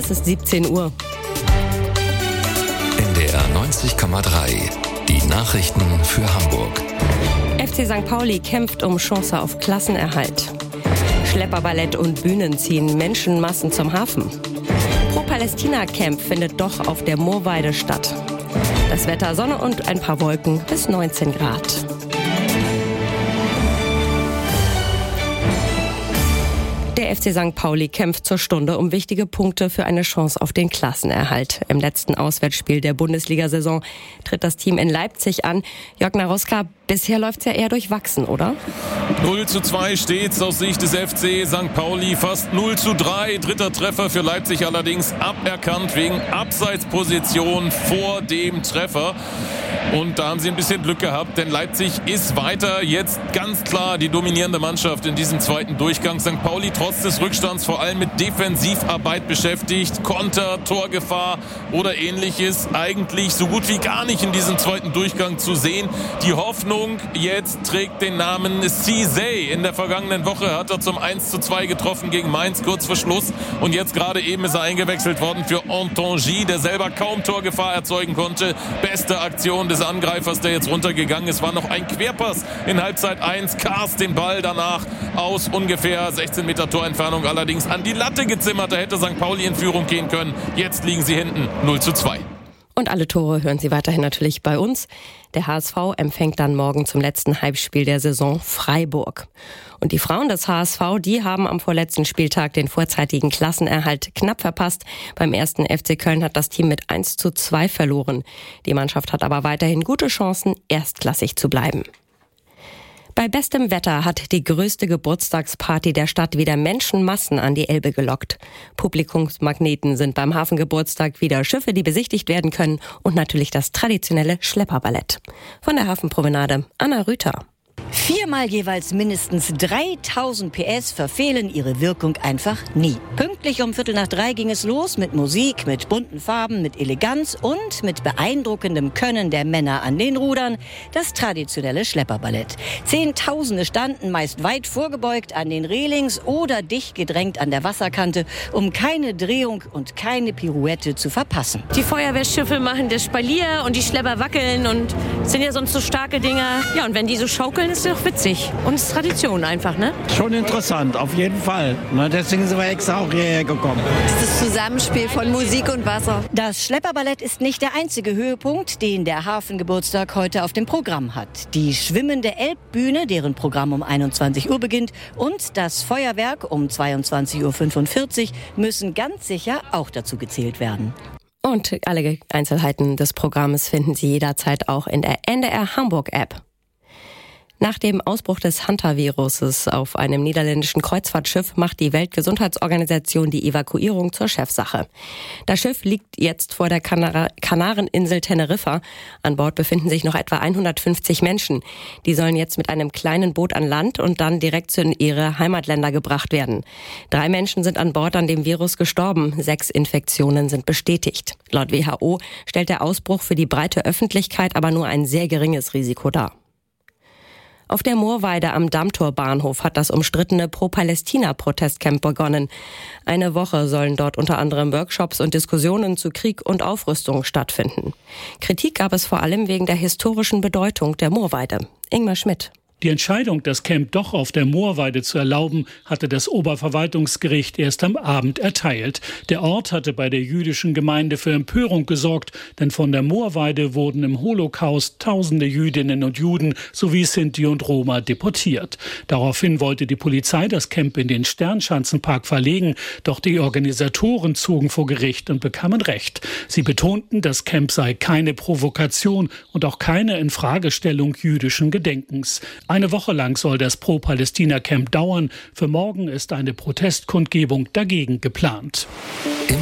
Es ist 17 Uhr. NDR 90,3. Die Nachrichten für Hamburg. FC St. Pauli kämpft um Chance auf Klassenerhalt. Schlepperballett und Bühnen ziehen Menschenmassen zum Hafen. Pro-Palästina-Camp findet doch auf der Moorweide statt. Das Wetter: Sonne und ein paar Wolken bis 19 Grad. Der FC St. Pauli kämpft zur Stunde um wichtige Punkte für eine Chance auf den Klassenerhalt. Im letzten Auswärtsspiel der Bundesliga-Saison tritt das Team in Leipzig an. Jörg Naroska, bisher läuft's ja eher durchwachsen, oder? 0:2 steht's aus Sicht des FC St. Pauli, fast 0:3. Dritter Treffer für Leipzig allerdings aberkannt wegen Abseitsposition vor dem Treffer. Und da haben sie ein bisschen Glück gehabt, denn Leipzig ist weiter jetzt ganz klar die dominierende Mannschaft in diesem zweiten Durchgang. St. Pauli trotz des Rückstands vor allem mit Defensivarbeit beschäftigt. Konter, Torgefahr oder ähnliches eigentlich so gut wie gar nicht in diesem zweiten Durchgang zu sehen. Die Hoffnung jetzt trägt den Namen Cizé. In der vergangenen Woche hat er zum 1:2 getroffen gegen Mainz kurz vor Schluss. Und jetzt gerade eben ist er eingewechselt worden für Antongi, der selber kaum Torgefahr erzeugen konnte. Beste Aktion des Angreifers, der jetzt runtergegangen ist, war noch ein Querpass in Halbzeit 1. Kars den Ball danach aus ungefähr 16 Meter Torentfernung allerdings an die Latte gezimmert. Da hätte St. Pauli in Führung gehen können. Jetzt liegen sie hinten 0:2. Und alle Tore hören Sie weiterhin natürlich bei uns. Der HSV empfängt dann morgen zum letzten Halbspiel der Saison Freiburg. Und die Frauen des HSV, die haben am vorletzten Spieltag den vorzeitigen Klassenerhalt knapp verpasst. Beim ersten FC Köln hat das Team mit 1:2 verloren. Die Mannschaft hat aber weiterhin gute Chancen, erstklassig zu bleiben. Bei bestem Wetter hat die größte Geburtstagsparty der Stadt wieder Menschenmassen an die Elbe gelockt. Publikumsmagneten sind beim Hafengeburtstag wieder Schiffe, die besichtigt werden können, und natürlich das traditionelle Schlepperballett. Von der Hafenpromenade, Anna Rüther. Viermal jeweils mindestens 3000 PS verfehlen ihre Wirkung einfach nie. Pünktlich um 2:45 ging es los mit Musik, mit bunten Farben, mit Eleganz und mit beeindruckendem Können der Männer an den Rudern, das traditionelle Schlepperballett. Zehntausende standen meist weit vorgebeugt an den Relings oder dicht gedrängt an der Wasserkante, um keine Drehung und keine Pirouette zu verpassen. Die Feuerwehrschiffe machen das Spalier und die Schlepper wackeln und sind ja sonst so starke Dinger. Ja, und wenn die so schaukeln, ist doch witzig. Und es ist Tradition einfach, ne? Schon interessant, auf jeden Fall. Deswegen sind wir extra auch hierher gekommen. Das ist das Zusammenspiel von Musik und Wasser. Das Schlepperballett ist nicht der einzige Höhepunkt, den der Hafengeburtstag heute auf dem Programm hat. Die schwimmende Elbbühne, deren Programm um 21 Uhr beginnt, und das Feuerwerk um 22:45 Uhr müssen ganz sicher auch dazu gezählt werden. Und alle Einzelheiten des Programmes finden Sie jederzeit auch in der NDR Hamburg App. Nach dem Ausbruch des Hantaviruses auf einem niederländischen Kreuzfahrtschiff macht die Weltgesundheitsorganisation die Evakuierung zur Chefsache. Das Schiff liegt jetzt vor der Kanareninsel Teneriffa. An Bord befinden sich noch etwa 150 Menschen. Die sollen jetzt mit einem kleinen Boot an Land und dann direkt in ihre Heimatländer gebracht werden. 3 Menschen sind an Bord an dem Virus gestorben. 6 Infektionen sind bestätigt. Laut WHO stellt der Ausbruch für die breite Öffentlichkeit aber nur ein sehr geringes Risiko dar. Auf der Moorweide am Dammtorbahnhof hat das umstrittene Pro-Palästina-Protestcamp begonnen. Eine Woche sollen dort unter anderem Workshops und Diskussionen zu Krieg und Aufrüstung stattfinden. Kritik gab es vor allem wegen der historischen Bedeutung der Moorweide. Ingmar Schmidt. Die Entscheidung, das Camp doch auf der Moorweide zu erlauben, hatte das Oberverwaltungsgericht erst am Abend erteilt. Der Ort hatte bei der jüdischen Gemeinde für Empörung gesorgt, denn von der Moorweide wurden im Holocaust tausende Jüdinnen und Juden sowie Sinti und Roma deportiert. Daraufhin wollte die Polizei das Camp in den Sternschanzenpark verlegen, doch die Organisatoren zogen vor Gericht und bekamen Recht. Sie betonten, das Camp sei keine Provokation und auch keine Infragestellung jüdischen Gedenkens. Eine Woche lang soll das Pro-Palästina-Camp dauern. Für morgen ist eine Protestkundgebung dagegen geplant.